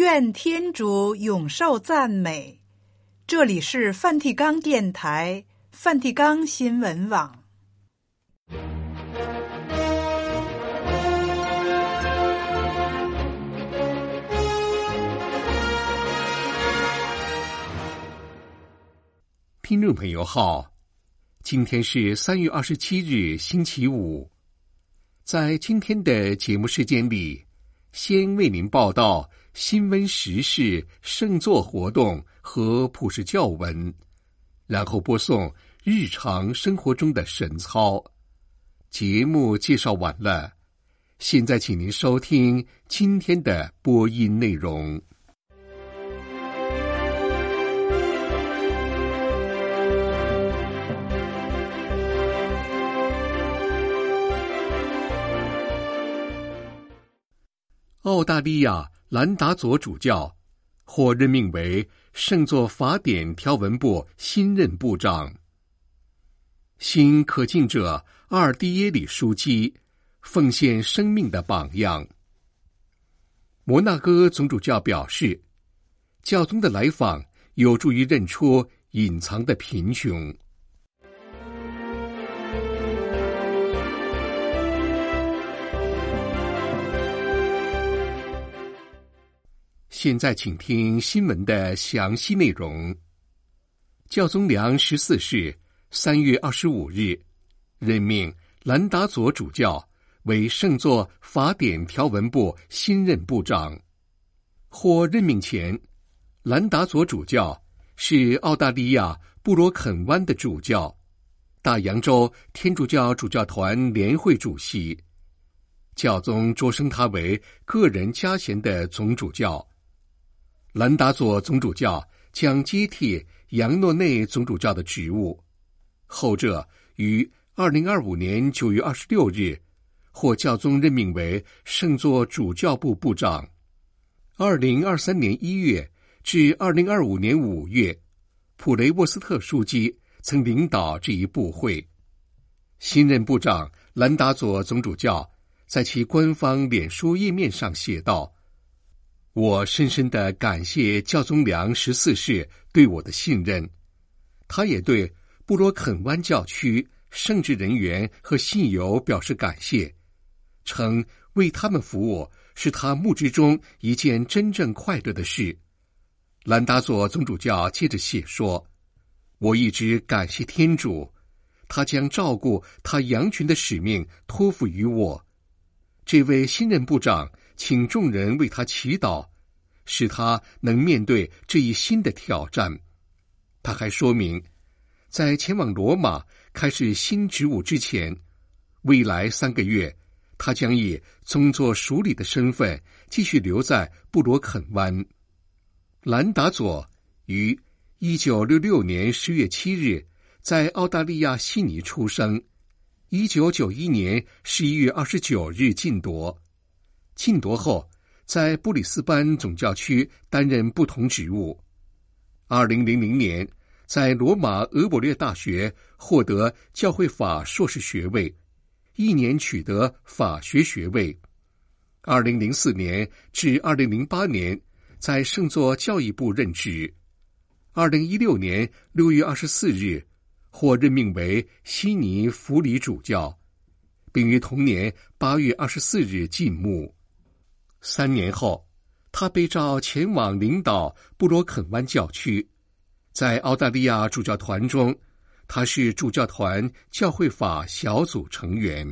愿天主永受赞美。这里是梵蒂冈电台、梵蒂冈新闻网。 听众朋友好，今天是3月27日星期五。在今天的节目时间里，先为您报道新闻时事、圣座活动和普世教文，然后播送日常生活中的神操。节目介绍完了，现在请您收听今天的播音内容。澳大利亚兰达佐主教获任命为圣座法典条文部新任部长。新可敬者阿尔蒂耶里枢机奉献生命的榜样。摩纳哥总主教表示，教宗的来访有助于认出隐藏的贫穷。现在请听新闻的详细内容。教宗良14世3月25日任命兰达佐主教为圣座法典条文部新任部长。获任命前，兰达佐主教是澳大利亚布罗肯湾的主教，大洋洲天主教主教团联会主席。教宗擢升他为个人加衔的总主教。兰达佐总主教将接替扬诺内总主教的职务，后者于2025年9月26日获教宗任命为圣座主教部部长。2023年1月至2025年5月，普雷沃斯特枢机曾领导这一部会。新任部长兰达佐总主教在其官方脸书页面上写道：我深深地感谢教宗良14世对我的信任，他也对布罗肯湾教区圣职人员和信友表示感谢，称为他们服务是他牧职中一件真正快乐的事。兰达佐总主教接着写说，我一直感谢天主，他将照顾他羊群的使命托付于我。这位新任部长请众人为他祈祷，使他能面对这一新的挑战。他还说明，在前往罗马开始新职务之前，未来3个月，他将以宗座署理的身份继续留在布罗肯湾。兰达佐于1966年10月7日在澳大利亚悉尼出生，1991年11月29日晋铎。晋铎后，在布里斯班总教区担任不同职务。2000年，在罗马俄伯略大学获得教会法硕士学位，1年取得法学学位。2004年至2008年，在圣座教义部任职。2016年6月24日，获任命为悉尼辅理主教，并于同年8月24日晋牧。3年后，他被召前往领导布罗肯湾教区。在澳大利亚主教团中，他是主教团教会法小组成员。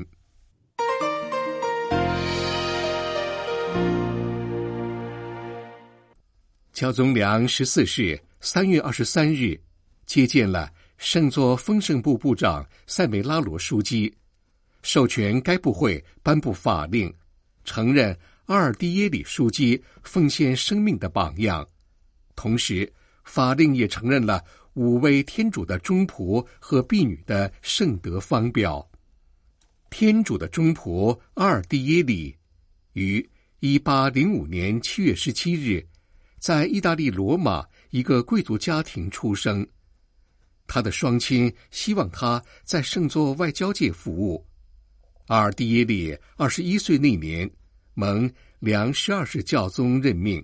教宗良14世3月23日接见了圣座丰盛部部长塞梅拉罗枢机，授权该部会颁布法令，承认阿尔蒂耶里枢机奉献生命的榜样。同时，法令也承认了5位天主的忠仆和婢女的圣德方表。天主的忠仆阿尔蒂耶里于1805年7月17日在意大利罗马一个贵族家庭出生。他的双亲希望他在圣座外交界服务。阿尔蒂耶里21岁那年，蒙良12世教宗任命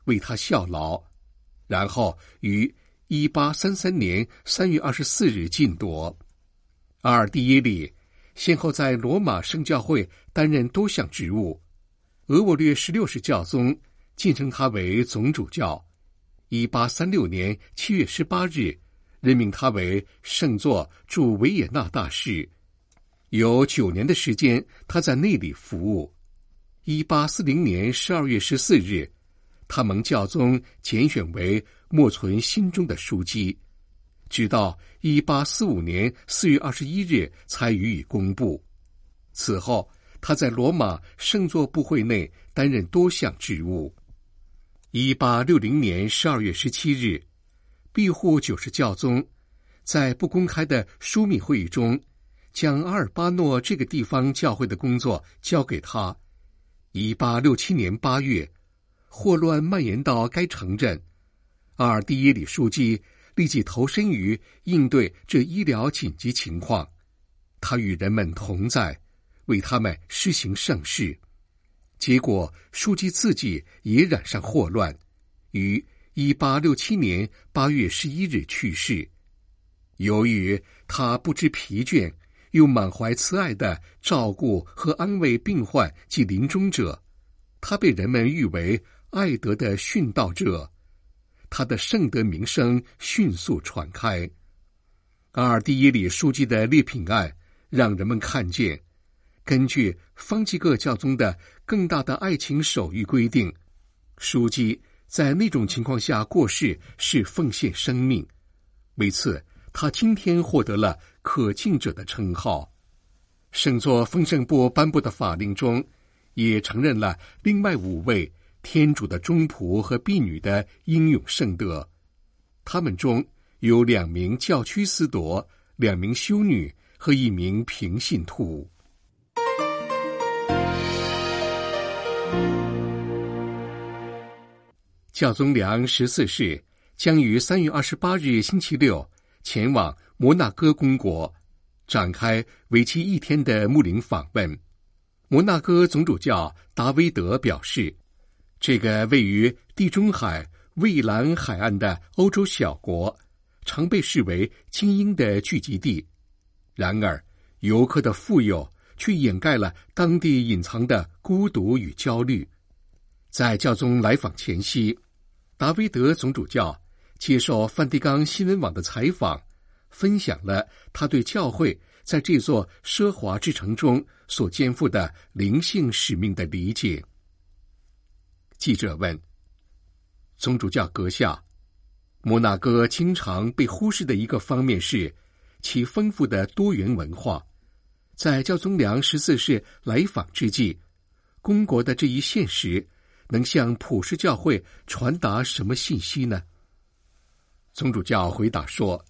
为他效劳，然后于1833年3月24日晋铎。阿尔蒂耶里先后在罗马圣教会担任多项职务，俄我略16世教宗晋升他为总主教。1836年7月18日任命他为圣座驻维也纳大使，有9年的时间他在那里服务。1840年12月14日，他蒙教宗拣选为默存心中的枢机，直到1845年4月21日才予以公布。此后，他在罗马圣座部会内担任多项职务。1860年12月17日，庇护9世教宗在不公开的枢密会议中，将阿尔巴诺这个地方教会的工作交给他。1867年8月，霍乱蔓延到该城镇，阿尔蒂耶里书记立即投身于应对这医疗紧急情况，他与人们同在，为他们施行圣事。结果书记自己也染上霍乱，于1867年8月11日去世。由于他不知疲倦，又满怀慈爱地照顾和安慰病患及临终者，他被人们誉为爱德的殉道者，他的圣德名声迅速传开。阿尔蒂耶里书记的烈品案让人们看见，根据方济各教宗的更大的爱情守谕规定，书记在那种情况下过世是奉献生命。为此，他今天获得了可敬者的称号。圣座丰盛部颁布的法令中，也承认了另外5位天主的忠仆和婢女的英勇圣德。他们中有2名教区司铎、2名修女和1名平信徒。教宗良14世将于3月28日星期六前往摩纳哥公国，展开为期1天的牧灵访问。摩纳哥总主教达维德表示，这个位于地中海蔚蓝海岸的欧洲小国常被视为精英的聚集地，然而游客的富有却掩盖了当地隐藏的孤独与焦虑。在教宗来访前夕，达维德总主教接受梵蒂冈新闻网的采访，分享了他对教会在这座奢华之城中所肩负的灵性使命的理解。记者问：总主教阁下，摩纳哥经常被忽视的一个方面是其丰富的多元文化，在教宗良14世来访之际，公国的这一现实能向普世教会传达什么信息呢？总主教回答说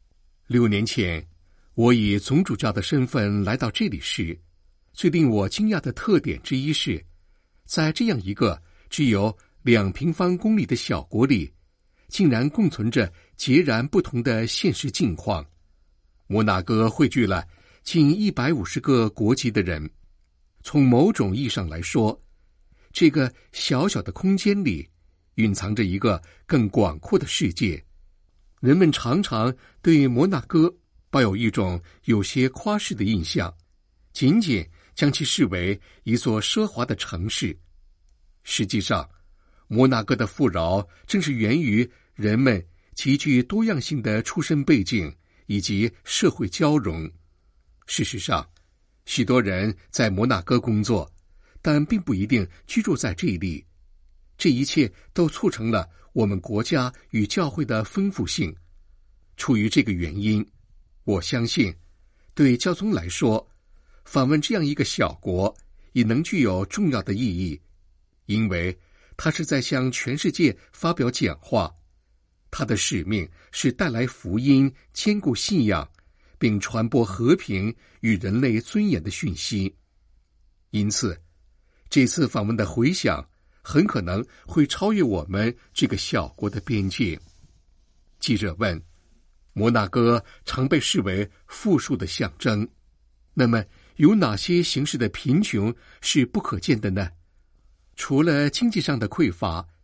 ，6年前我以总主教的身份来到这里时，最令我惊讶的特点之一是，在这样一个只有2平方公里的小国里，竟然共存着截然不同的现实境况。摩纳哥汇聚了近150个国籍的人，从某种意义上来说，这个小小的空间里蕴藏着一个更广阔的世界。人们常常对摩纳哥抱有一种有些夸饰的印象，仅仅将其视为一座奢华的城市。实际上，摩纳哥的富饶正是源于人们极具多样性的出身背景以及社会交融。事实上，许多人在摩纳哥工作，但并不一定居住在这里。这一切都促成了我们国家与教会的丰富性。出于这个原因，我相信，对教宗来说，访问这样一个小国也能具有重要的意义，因为他是在向全世界发表讲话。他的使命是带来福音、坚固信仰，并传播和平与人类尊严的讯息。因此，这次访问的回响很可能会超越我们这个小国的边界。记者问：摩纳哥常被视为富庶的象征，那么有哪些形式的贫穷是不可见的呢？除了经济上的匮乏，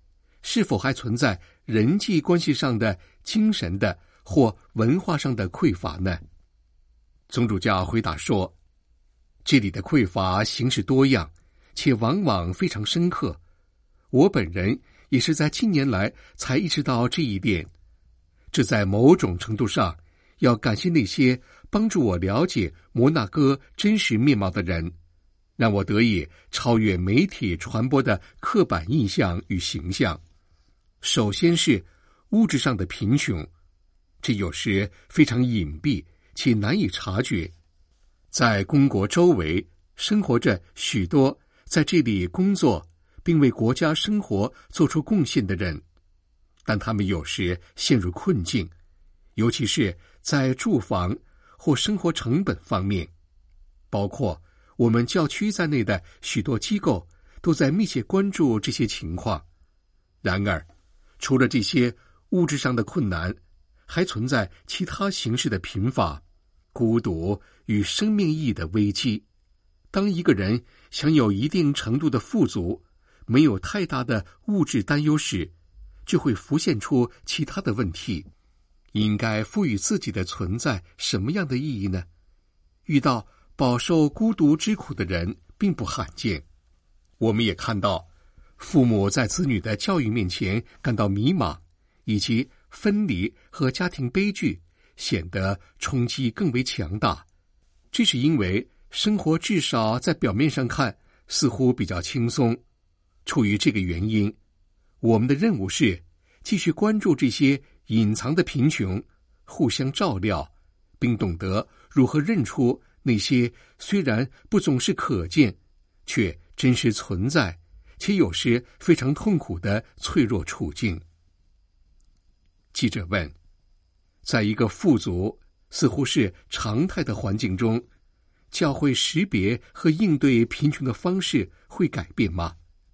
是否还存在人际关系上的、精神的或文化上的匮乏呢？宗主教回答说，这里的匮乏形式多样，且往往非常深刻。我本人也是在近年来才意识到这一点。这在某种程度上要感谢那些帮助我了解摩纳哥真实面貌的人，让我得以超越媒体传播的刻板印象与形象。首先是物质上的贫穷，这有时非常隐蔽且难以察觉。在公国周围生活着许多在这里工作并为国家生活做出贡献的人，但他们有时陷入困境，尤其是在住房或生活成本方面。包括我们教区在内的许多机构都在密切关注这些情况。然而，除了这些物质上的困难，还存在其他形式的贫乏、孤独与生命意义的危机。当一个人享有一定程度的富足，没有太大的物质担忧时，就会浮现出其他的问题。应该赋予自己的存在什么样的意义呢？遇到饱受孤独之苦的人并不罕见。我们也看到父母在子女的教育面前感到迷茫，以及分离和家庭悲剧显得冲击更为强大。这是因为生活至少在表面上看似乎比较轻松。出于这个原因，我们的任务是继续关注这些隐藏的贫穷，互相照料，并懂得如何认出那些虽然不总是可见，却真实存在，且有时非常痛苦的脆弱处境。记者问，在一个富足似乎是常态的环境中，教会识别和应对贫穷的方式会改变吗？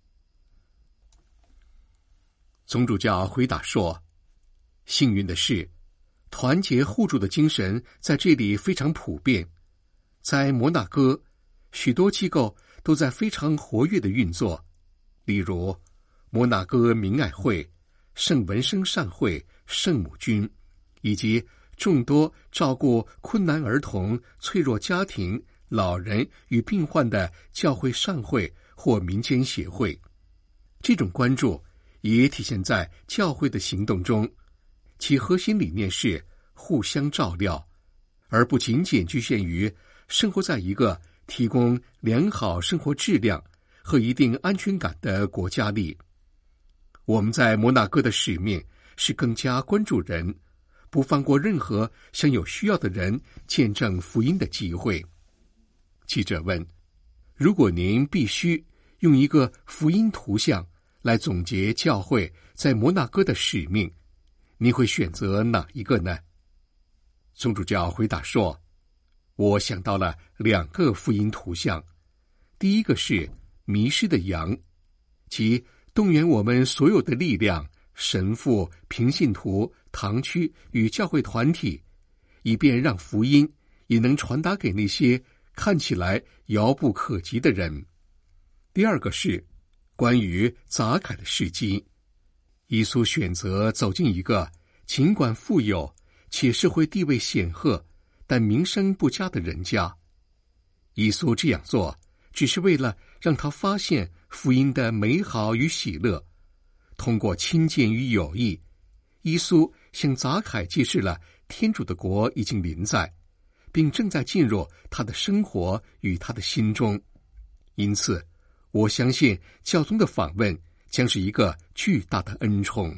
宗主教回答说，幸运的是，团结互助的精神在这里非常普遍。在摩纳哥，许多机构都在非常活跃的运作，例如摩纳哥明爱会、圣文生善会、圣母军，以及众多照顾困难儿童、脆弱家庭、老人与病患的教会善会或民间协会。这种关注也体现在教会的行动中，其核心理念是互相照料，而不仅仅局限于生活在一个提供良好生活质量和一定安全感的国家里。我们在摩纳哥的使命是更加关注人，不放过任何向有需要的人见证福音的机会。记者问，如果您必须用一个福音图像来总结教会在摩纳哥的使命，你会选择哪一个呢？宗主教回答说，我想到了2个福音图像。第一个是迷失的羊，即动员我们所有的力量，神父、平信徒、堂区与教会团体，以便让福音也能传达给那些看起来遥不可及的人。第二个是关于杂凯的事迹。耶稣选择走进一个尽管富有且社会地位显赫但名声不佳的人家。耶稣这样做只是为了让他发现福音的美好与喜乐。通过亲近与友谊，耶稣向杂凯揭示了天主的国已经临在，并正在进入他的生活与他的心中。因此，我相信教宗的访问将是一个巨大的恩宠。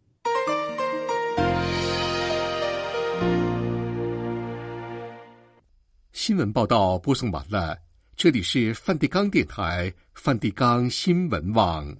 新闻报道播送完了，这里是梵蒂冈电台梵蒂冈新闻网。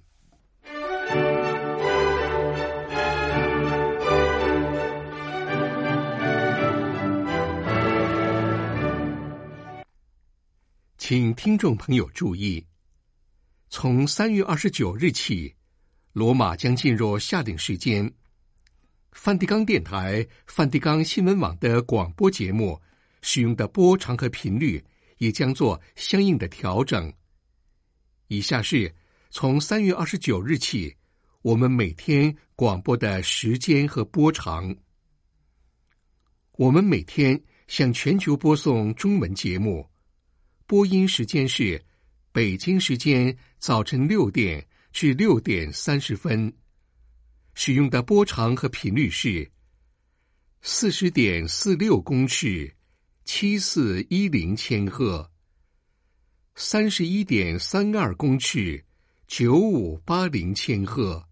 请听众朋友注意，从3月29日起，罗马将进入夏令时间。梵蒂冈电台梵蒂冈新闻网的广播节目使用的波长和频率也将做相应的调整。以下是从3月29日起我们每天广播的时间和波长。我们每天向全球播送中文节目，播音时间是北京时间早晨6点至6点30分，使用的波长和频率是 40.46 公尺7410千赫， 31.32 公尺9580千赫，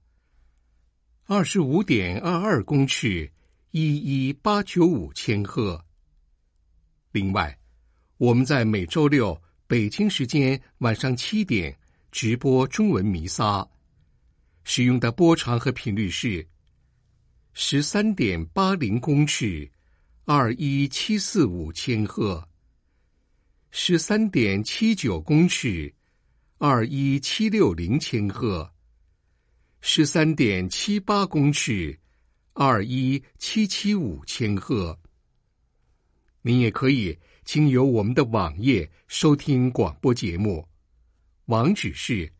25.22 公尺11895千赫。另外，我们在每周六北京时间晚上7点直播中文弥撒，使用的波长和频率是 13.80 公尺21745千赫， 13.79 公尺21760千赫， 13.78 公尺21775千赫。您也可以经由我们的网页收听广播节目，网址是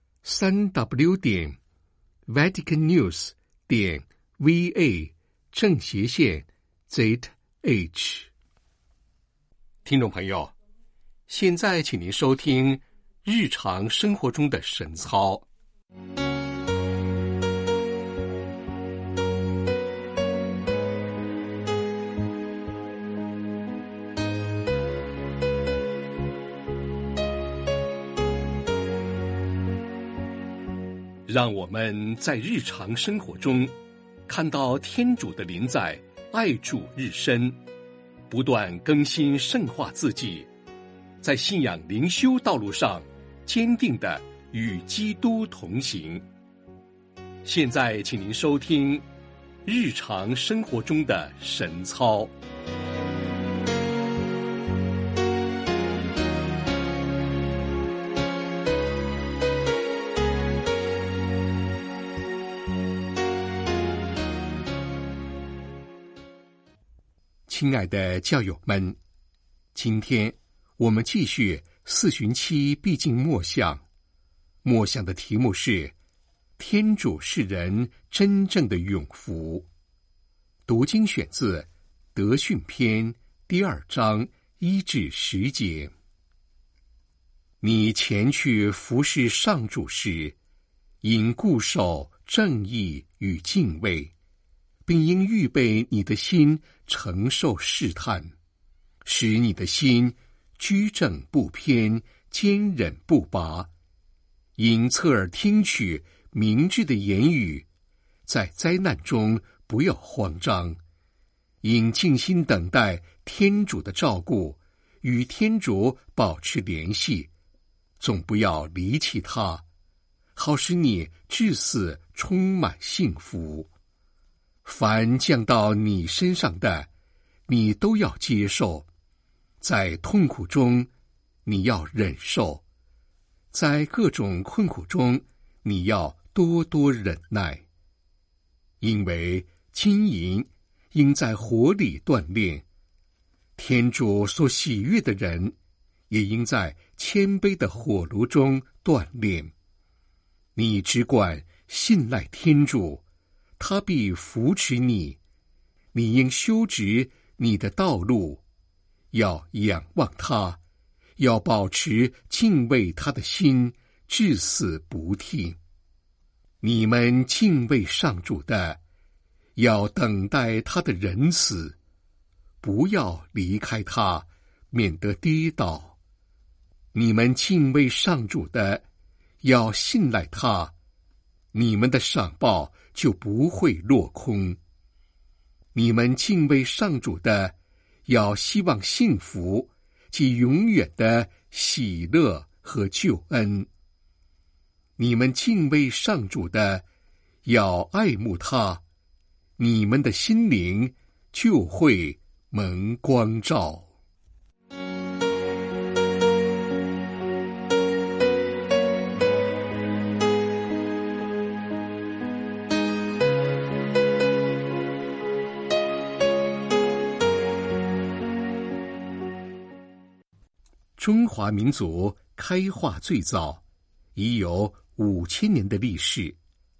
www.vatican.va/ZH。 听众朋友，现在请您收听日常生活中的神操。让我们在日常生活中看到天主的临在，爱主日深，不断更新圣化自己，在信仰灵修道路上坚定地与基督同行。现在请您收听日常生活中的神操。亲爱的教友们，今天我们继续四旬期必经默想，默想的题目是天主是人真正的永福。读经选自德训篇2章1至10节。你前去服侍上主时，应固守正义与敬畏，并应预备你的心承受试探，使你的心居正不偏，坚忍不拔。应侧耳听取明智的言语，在灾难中不要慌张。应静心等待天主的照顾，与天主保持联系，总不要离弃他，好使你至死充满幸福。凡降到你身上的，你都要接受；在痛苦中，你要忍受；在各种困苦中，你要多多忍耐。因为金银应在火里锻炼，天主所喜悦的人，也应在谦卑的火炉中锻炼。你只管信赖天主，他必扶持你。你应修直你的道路，要仰望他，要保持敬畏他的心，至死不替。你们敬畏上主的，要等待他的仁慈，不要离开他，免得跌倒。你们敬畏上主的，要信赖他，你们的赏报就不会落空。你们敬畏上主的，要希望幸福及永远的喜乐和救恩。你们敬畏上主的，要爱慕他，你们的心灵就会蒙光照。中华民族开化最早，已有5000年的历史。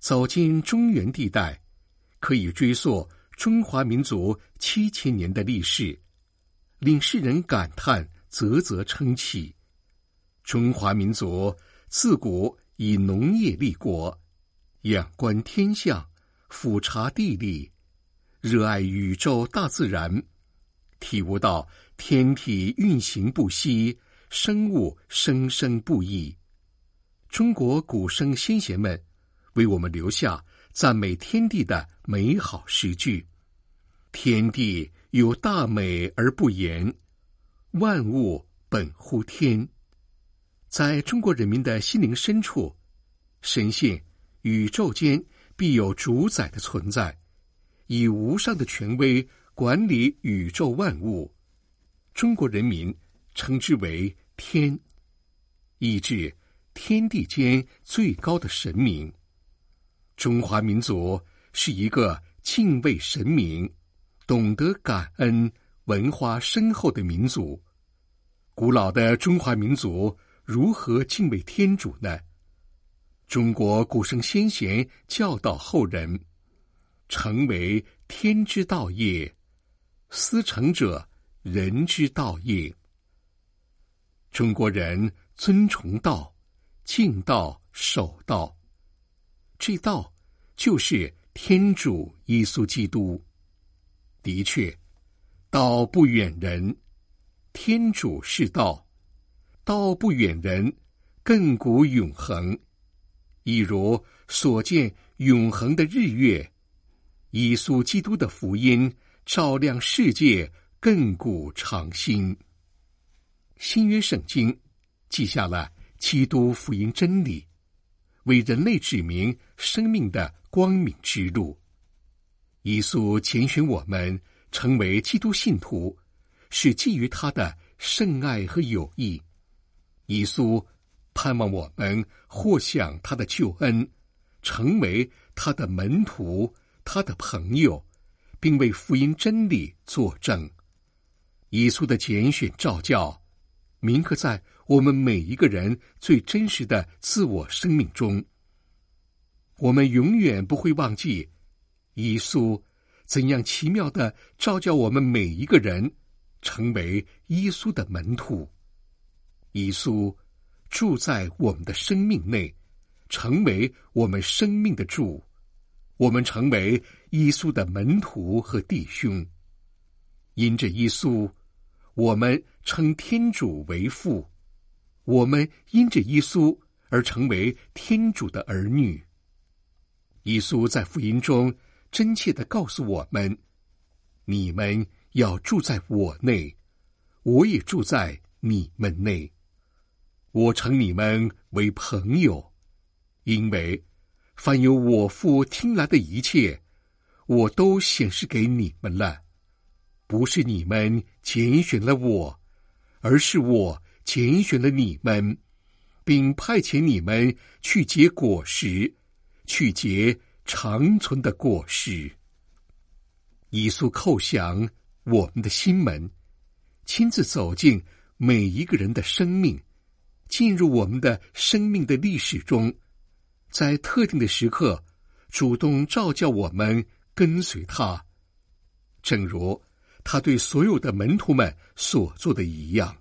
走进中原地带，可以追溯中华民族7000年的历史，令世人感叹，啧啧称奇。中华民族自古以农业立国，仰观天象，俯察地理，热爱宇宙大自然，体悟到天体运行不息，生物生生不息。中国古圣先贤们为我们留下赞美天地的美好诗句。天地有大美而不言，万物本乎天。在中国人民的心灵深处，深信宇宙间必有主宰的存在，以无上的权威管理宇宙万物。中国人民称之为天，意指天地间最高的神明。中华民族是一个敬畏神明、懂得感恩、文化深厚的民族。古老的中华民族如何敬畏天主呢？中国古圣先贤教导后人，诚为天之道也，思成者人之道也。中国人尊崇道，敬道，守道。这道就是天主耶稣基督。的确，道不远人，天主是道，道不远人，亘古永恒。一如所见永恒的日月，耶稣基督的福音照亮世界，亘古长新。新约圣经记下了基督福音真理，为人类指明生命的光明之路。耶稣拣选我们成为基督信徒，是基于他的圣爱和友谊。耶稣盼望我们获享他的救恩，成为他的门徒，他的朋友，并为福音真理作证。耶稣的拣选召叫铭刻在我们每一个人最真实的自我生命中。我们永远不会忘记耶稣怎样奇妙地召叫我们每一个人成为耶稣的门徒。耶稣住在我们的生命内，成为我们生命的主。我们成为耶稣的门徒和弟兄。因着耶稣，我们称天主为父，我们因着耶稣而成为天主的儿女。耶稣在福音中真切地告诉我们，你们要住在我内，我也住在你们内。我称你们为朋友，因为凡有我父听来的一切，我都显示给你们了。不是你们拣选了我，而是我拣选了你们，并派遣你们去结果实，去结长存的果实。耶稣叩响我们的心门，亲自走进每一个人的生命，进入我们的生命的历史中，在特定的时刻主动召叫我们跟随他，正如他对所有的门徒们所做的一样。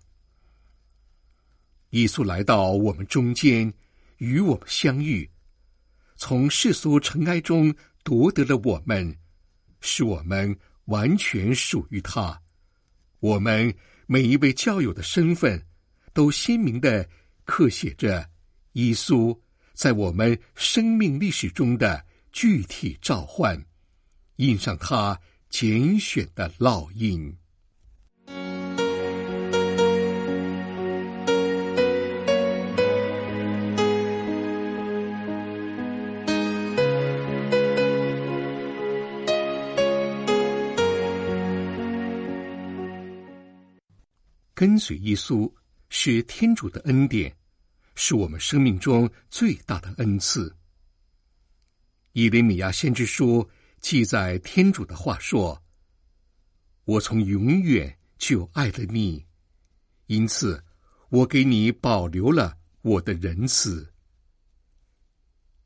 耶稣来到我们中间，与我们相遇，从世俗尘埃中夺得了我们，使我们完全属于他。我们每一位教友的身份都鲜明地刻写着耶稣在我们生命历史中的具体召唤，印上他拣选的烙印。跟随耶稣是天主的恩典，是我们生命中最大的恩赐。以利米亚先知书记载天主的话说：我从永远就爱了你，因此我给你保留了我的仁慈。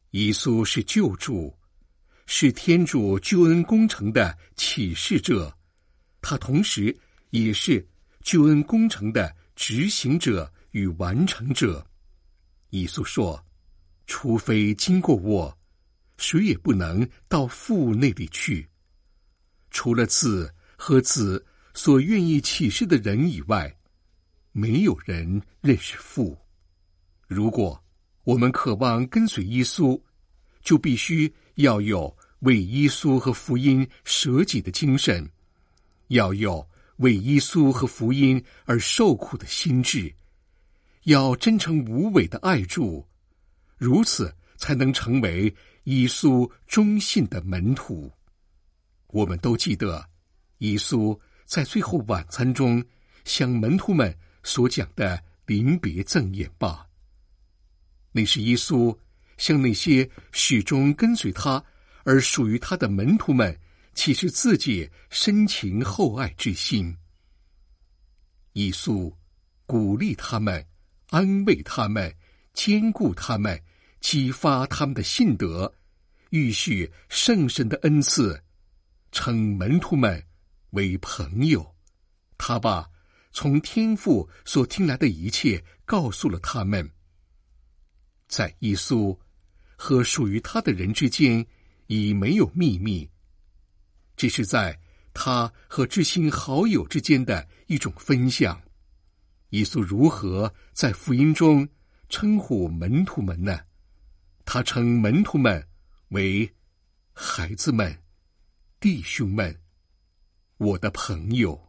耶稣是救主，是天主救恩工程的启示者，他同时也是救恩工程的执行者与完成者。耶稣说，除非经过我，谁也不能到父那里去。除了子和子所愿意启示的人以外，没有人认识父。如果我们渴望跟随耶稣，就必须要有为耶稣和福音舍己的精神，要有为耶稣和福音而受苦的心志，要真诚无伪的爱主，如此才能成为耶稣忠信的门徒。我们都记得耶稣在最后晚餐中向门徒们所讲的临别赠言吧。那是耶稣向那些始终跟随他而属于他的门徒们启示自己深情厚爱之心。耶稣鼓励他们，安慰他们，坚固他们，激发他们的信德，预许圣神的恩赐，称门徒们为朋友。他把从天父所听来的一切告诉了他们。在耶稣和属于他的人之间已没有秘密，这是在他和知心好友之间的一种分享。耶稣如何在福音中称呼门徒们呢？他称门徒们为孩子们、弟兄们、我的朋友。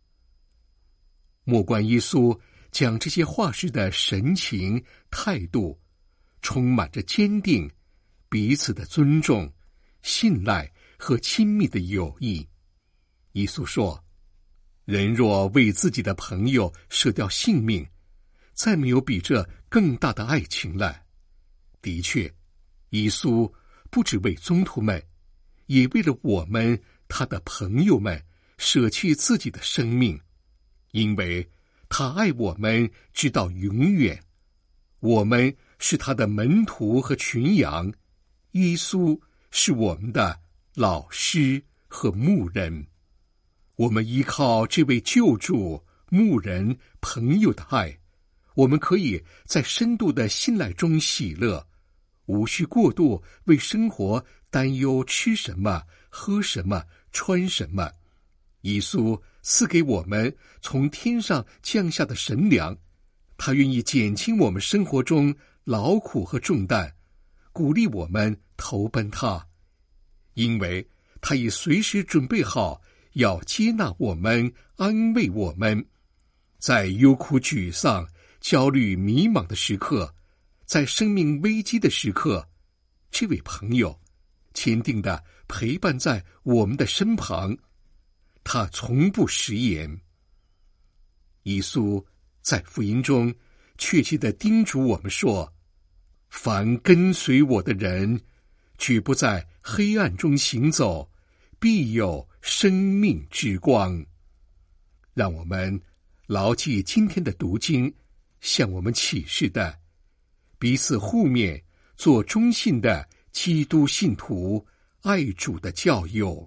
莫观耶稣讲这些话时的神情态度，充满着坚定、彼此的尊重、信赖和亲密的友谊。耶稣说，人若为自己的朋友舍掉性命，再没有比这更大的爱情了。的确，耶稣不只为宗徒们，也为了我们他的朋友们舍弃自己的生命，因为他爱我们直到永远。我们是他的门徒和群羊，耶稣是我们的老师和牧人。我们依靠这位救主、牧人、朋友的爱，我们可以在深度的信赖中喜乐，无需过度为生活担忧吃什么、喝什么、穿什么。耶稣赐给我们从天上降下的神粮，他愿意减轻我们生活中劳苦和重担，鼓励我们投奔他，因为他已随时准备好要接纳我们，安慰我们。在忧苦沮丧、焦虑迷茫的时刻，在生命危机的时刻，这位朋友坚定地陪伴在我们的身旁，他从不食言。耶稣在福音中确切地叮嘱我们说，凡跟随我的人，绝不在黑暗中行走，必有生命之光。让我们牢记今天的读经向我们启示的，彼此互勉，做忠信的基督信徒，爱主的教友。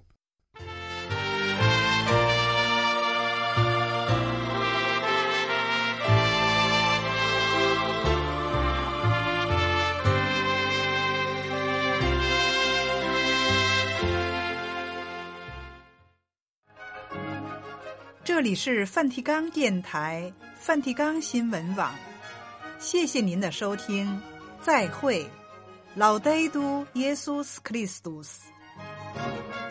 这里是梵蒂冈电台、梵蒂冈新闻网，谢谢您的收听，再会，Laudetur Jesus Christus。